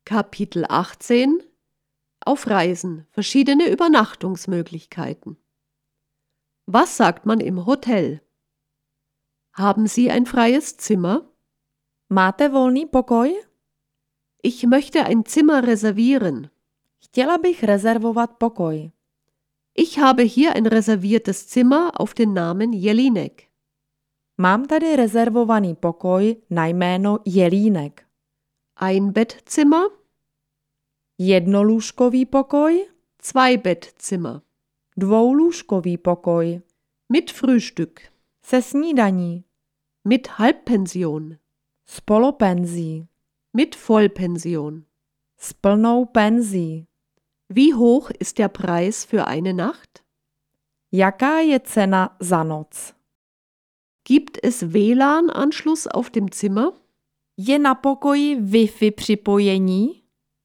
Kapitel 18 Auf Reisen, verschiedene Übernachtungsmöglichkeiten. Was sagt man im Hotel? Haben Sie ein freies Zimmer? Máte volný pokoj? Ich möchte ein Zimmer reservieren. Chtěla bych rezervovat pokoj. Ich habe hier ein reserviertes Zimmer auf den Namen Jelinek. Mám tady rezervovaný pokoj na jméno Jelínek. Einbettzimmer, Jednolůžkový pokoj, Zweibettzimmer. dvoulůžkový pokoj, Mit Frühstück, se snídaní, mit Halbpension, s polopenzí, mit Vollpension. s plnou penzí. Wie hoch ist der Preis für eine Nacht? Jaká je cena za noc? Gibt es WLAN-Anschluss auf dem Zimmer? Je na pokoji Wi-Fi připojení?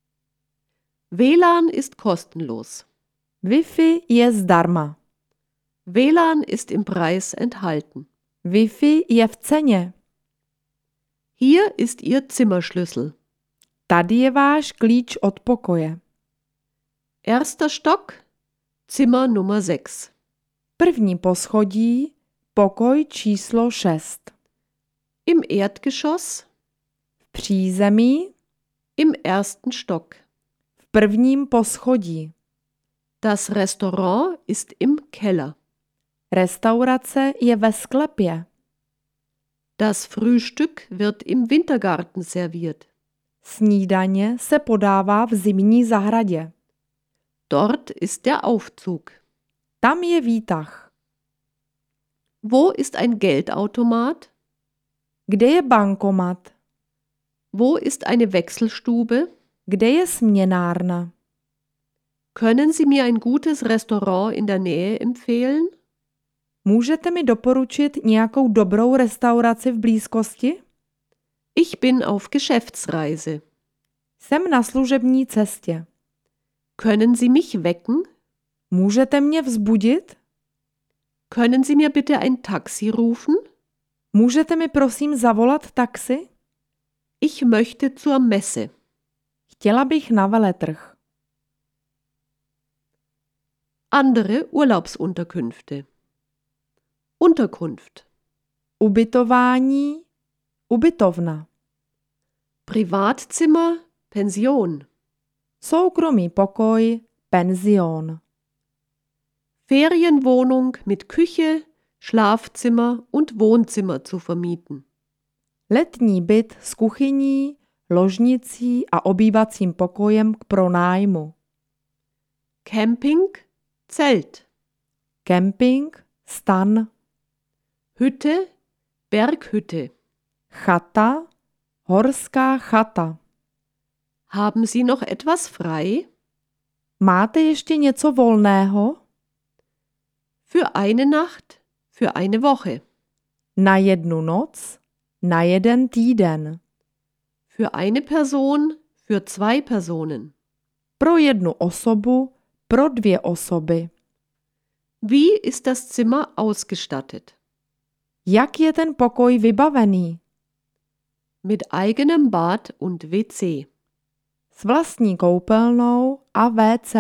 WLAN ist kostenlos. Wi-Fi je zdarma. WLAN ist im Preis enthalten. Wi-Fi je v ceně. Hier ist Ihr Zimmerschlüssel. Tady je váš klíč od pokoje. Erster Stock, Zimmer Nummer 6. První poschodí, pokoj číslo 6. Im Erdgeschoss, V přízemí, im ersten Stock. v prvním poschodí. Das Restaurant ist im Keller. Restaurace je ve sklepě. Das Frühstück wird im Wintergarten serviert. Snídaně se podává v zimní zahradě. Dort ist der Aufzug. Tam je výtah. Wo ist ein Geldautomat? Kde je bankomat? Wo ist eine Wechselstube? Kde je směnárna? Können Sie mir ein gutes Restaurant in der Nähe empfehlen? Můžete mi doporučit nějakou dobrou restauraci v blízkosti? Ich bin auf Geschäftsreise. Jsem na služební cestě. Können Sie mich wecken? Můžete mě vzbudit? Können Sie mir bitte ein Taxi rufen? Můžete mi prosím zavolat taxi? Ich möchte zur Messe. Chtěla bych na veletrh. Andere Urlaubsunterkünfte. Unterkunft. Ubytování, ubytovna. Privatzimmer, Pension. Soukromý pokoj, penzion. Ferienwohnung mit Küche, Schlafzimmer und Wohnzimmer zu vermieten. Letní byt s kuchyní, ložnicí a obývacím pokojem k pronájmu. Camping, Zelt. Kemping, stan. Hütte, Berghütte. Chata, horská chata. Haben Sie noch etwas frei? Máte ještě něco volného? Für eine Nacht, für eine Woche. Na jednu noc, na jeden týden. Für eine Person, für zwei Personen. Pro jednu osobu, pro dvě osoby. Wie ist das Zimmer ausgestattet? Jak je ten pokoj vybavený? Mit eigenem Bad und WC. S vlastní koupelnou a WC.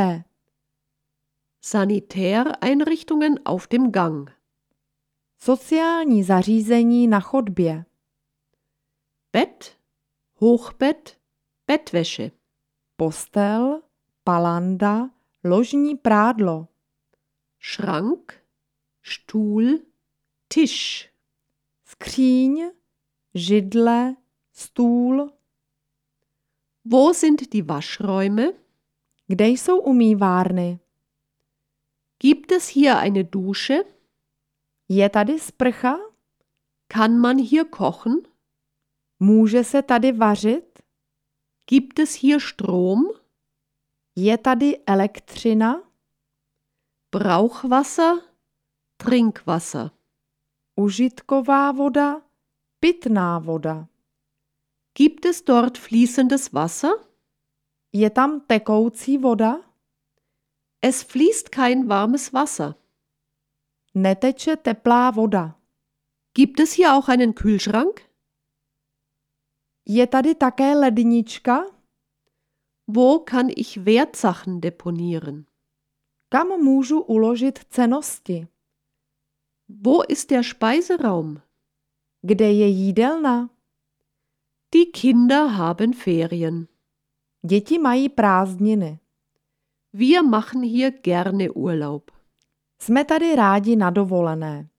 Sanitäreinrichtungen auf dem Gang. Sociální zařízení na chodbě. Bett, Hochbett, Bettwäsche. Postel, palanda, ložní prádlo. Schrank, Stuhl, Tisch. Skříň, židle, stůl. Wo sind die Waschräume? Kde jsou umývárny? Gibt es hier eine Dusche? Je tady sprcha? Kann man hier kochen? Může se tady vařit? Gibt es hier Strom? Je tady elektřina? Brauchwasser, Trinkwasser. Užitková voda? Pitná voda. Gibt es dort fließendes Wasser? Je tam tekoucí voda? Es fließt kein warmes Wasser. Neteče teplá voda. Gibt es hier auch einen Kühlschrank? Je tady také lednička? Wo kann ich Wertsachen deponieren? Kam můžu uložit cennosti? Wo ist der Speiseraum? Kde je jídelna? Die Kinder haben Ferien. Děti mají prázdniny. Wir machen hier gerne Urlaub. Jsme tady rádi na dovolené.